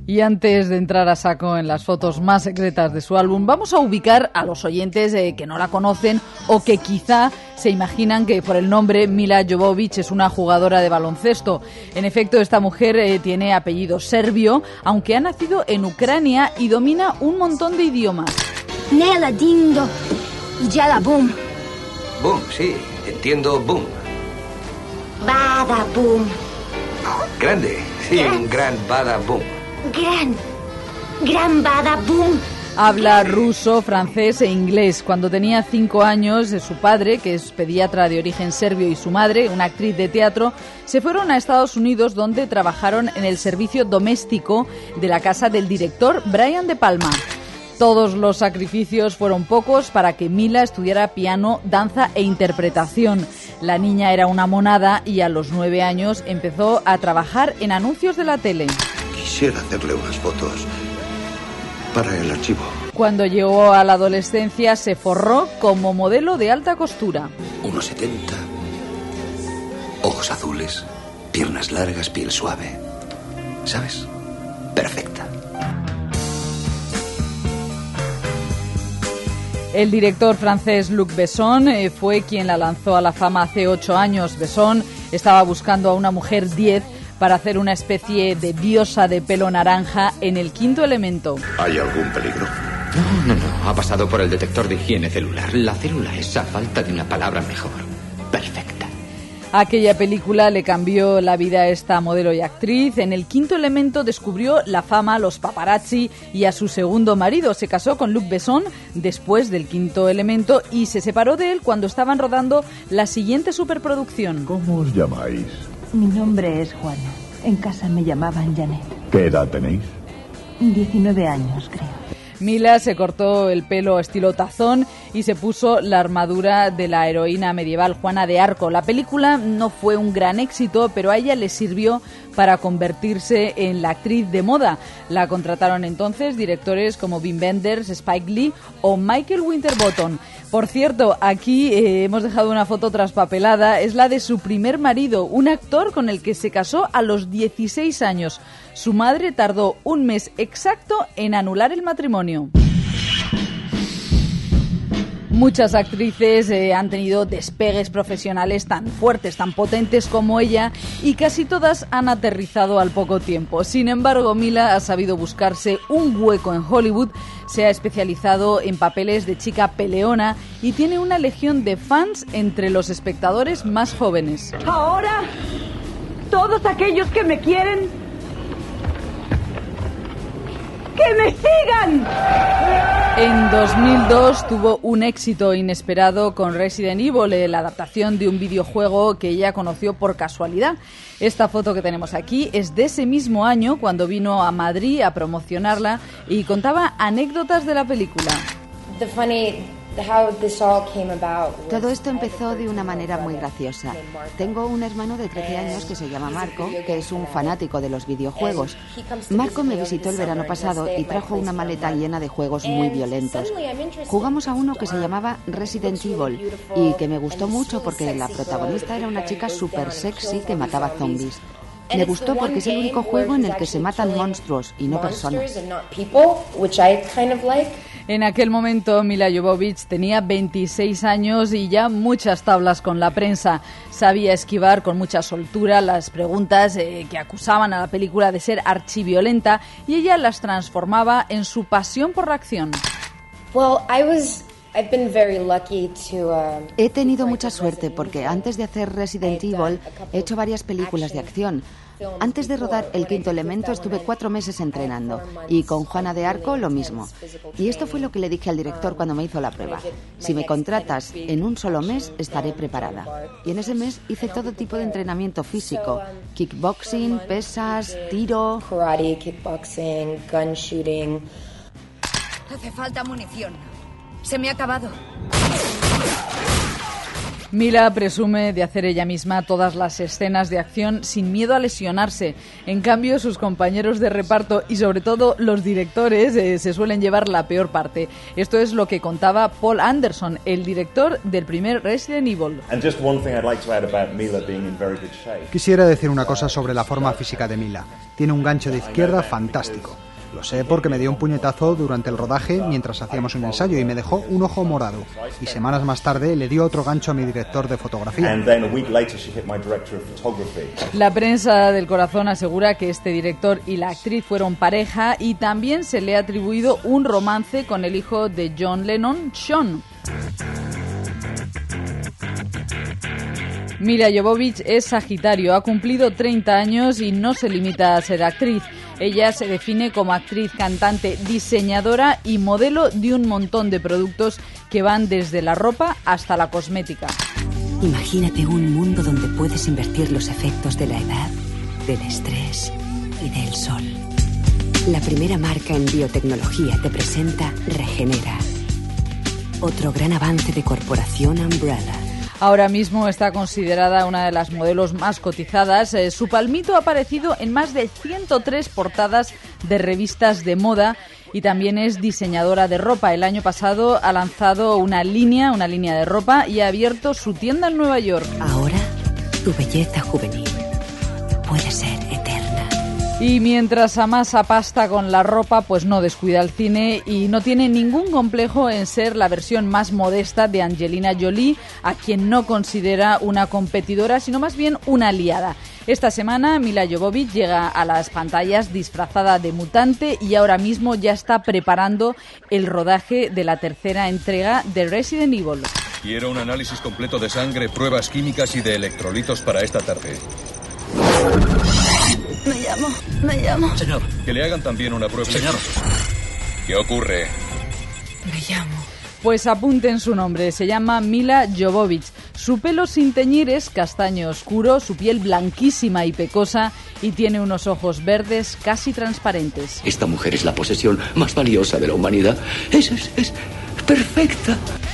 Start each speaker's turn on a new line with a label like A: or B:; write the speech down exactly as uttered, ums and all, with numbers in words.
A: Y antes de entrar a saco en las fotos más secretas de su álbum, vamos a ubicar a los oyentes eh, que no la conocen o que quizá se imaginan que por el nombre Mila Jovovich es una jugadora de baloncesto. En efecto, esta mujer eh, tiene apellido serbio, aunque ha nacido en Ucrania y domina un montón de idiomas.
B: Nela dindo y yala boom.
C: Boom, sí, entiendo boom.
B: Bada boom.
C: Grande, sí, un gran bada boom.
B: Gran, gran bada boom.
A: Habla ruso, francés e inglés. Cuando tenía cinco años, su padre, que es pediatra de origen serbio, y su madre, una actriz de teatro, se fueron a Estados Unidos, donde trabajaron en el servicio doméstico de la casa del director Brian De Palma. Todos los sacrificios fueron pocos para que Mila estudiara piano, danza e interpretación. La niña era una monada y a los nueve años empezó a trabajar en anuncios de la tele.
D: Quisiera hacerle unas fotos para el archivo.
A: Cuando llegó a la adolescencia se forró como modelo de alta costura.
C: uno setenta, ojos azules, piernas largas, piel suave. ¿Sabes? Perfecta.
A: El director francés Luc Besson eh, fue quien la lanzó a la fama hace ocho años. Besson estaba buscando a una mujer diez para hacer una especie de diosa de pelo naranja en El Quinto Elemento.
D: ¿Hay algún peligro?
E: No, no, no. Ha pasado por el detector de higiene celular. La célula es, a falta de una palabra mejor, perfecta.
A: Aquella película le cambió la vida a esta modelo y actriz. En El Quinto Elemento descubrió la fama, los paparazzi y a su segundo marido. Se casó con Luc Besson después del Quinto Elemento y se separó de él cuando estaban rodando la siguiente superproducción.
F: ¿Cómo os llamáis?
G: Mi nombre es Juana. En casa me llamaban Janet.
F: ¿Qué edad tenéis?
G: diecinueve años, creo.
A: Mila se cortó el pelo estilo tazón y se puso la armadura de la heroína medieval Juana de Arco. La película no fue un gran éxito, pero a ella le sirvió para convertirse en la actriz de moda. La contrataron entonces directores como Wim Wenders, Spike Lee o Michael Winterbottom. Por cierto, aquí eh, hemos dejado una foto traspapelada, es la de su primer marido, un actor con el que se casó a los dieciséis años. Su madre tardó un mes exacto en anular el matrimonio. Muchas actrices eh, han tenido despegues profesionales tan fuertes, tan potentes como ella, y casi todas han aterrizado al poco tiempo. Sin embargo, Mila ha sabido buscarse un hueco en Hollywood, se ha especializado en papeles de chica peleona y tiene una legión de fans entre los espectadores más jóvenes.
G: Ahora, todos aquellos que me quieren, ¡que me sigan!
A: En dos mil dos tuvo un éxito inesperado con Resident Evil, la adaptación de un videojuego que ella conoció por casualidad. Esta foto que tenemos aquí es de ese mismo año, cuando vino a Madrid a promocionarla y contaba anécdotas de la película.
H: The funny...
I: Todo esto empezó de una manera muy graciosa. Tengo un hermano de trece años que se llama Marco, que es un fanático de los videojuegos. Marco me visitó el verano pasado y trajo una maleta llena de juegos muy violentos. Jugamos a uno que se llamaba Resident Evil y que me gustó mucho porque la protagonista era una chica súper sexy que mataba zombies. Me gustó porque es el único juego en el que se matan monstruos y no personas.
A: En aquel momento Mila Jovovich tenía veintiséis años y ya muchas tablas con la prensa. Sabía esquivar con mucha soltura las preguntas eh, que acusaban a la película de ser archiviolenta y ella las transformaba en su pasión por la acción.
H: Well, I was... I've been very lucky to, uh,
I: he tenido mucha suerte porque antes de hacer Resident Evil he hecho varias películas de acción. Antes de rodar El Quinto Elemento estuve cuatro meses entrenando y con Juana de Arco lo mismo. Y esto fue lo que le dije al director cuando me hizo la prueba. Si me contratas en un solo mes estaré preparada. Y en ese mes hice todo tipo de entrenamiento físico. Kickboxing, pesas, tiro...
H: Karate, kickboxing, gun shooting...
J: Hace falta munición. Se me ha acabado.
A: Mila presume de hacer ella misma todas las escenas de acción sin miedo a lesionarse. En cambio, sus compañeros de reparto y sobre todo los directores eh, se suelen llevar la peor parte. Esto es lo que contaba Paul Anderson, el director del primer Resident Evil.
J: Quisiera decir una cosa sobre la forma física de Mila. Tiene un gancho de izquierda fantástico. Lo sé porque me dio un puñetazo durante el rodaje mientras hacíamos un ensayo y me dejó un ojo morado. Y semanas más tarde le dio otro gancho a mi director de fotografía.
A: La prensa del corazón asegura que este director y la actriz fueron pareja y también se le ha atribuido un romance con el hijo de John Lennon, Sean. Mila Jovovich es Sagitario, ha cumplido treinta años y no se limita a ser actriz. Ella se define como actriz, cantante, diseñadora y modelo de un montón de productos que van desde la ropa hasta la cosmética.
K: Imagínate un mundo donde puedes invertir los efectos de la edad, del estrés y del sol. La primera marca en biotecnología te presenta Regenera. Otro gran avance de Corporación Umbrella.
A: Ahora mismo está considerada una de las modelos más cotizadas. Eh, su palmito ha aparecido en más de ciento tres portadas de revistas de moda y también es diseñadora de ropa. El año pasado ha lanzado una línea, una línea de ropa y ha abierto su tienda en Nueva York.
K: Ahora, tu belleza juvenil puede ser eterna.
A: Y mientras amasa pasta con la ropa, pues no descuida el cine y no tiene ningún complejo en ser la versión más modesta de Angelina Jolie, a quien no considera una competidora, sino más bien una aliada. Esta semana Mila Jovovich llega a las pantallas disfrazada de mutante y ahora mismo ya está preparando el rodaje de la tercera entrega de Resident Evil.
L: Quiero un análisis completo de sangre, pruebas químicas y de electrolitos para esta tarde.
M: Me llamo, me llamo.
L: Señor. Que le hagan también una prueba. Señor. ¿Qué ocurre?
M: Me llamo.
A: Pues apunten su nombre, se llama Mila Jovovich. Su pelo sin teñir es castaño oscuro, su piel blanquísima y pecosa y tiene unos ojos verdes casi transparentes.
N: Esta mujer es la posesión más valiosa de la humanidad. Es, es, es perfecta.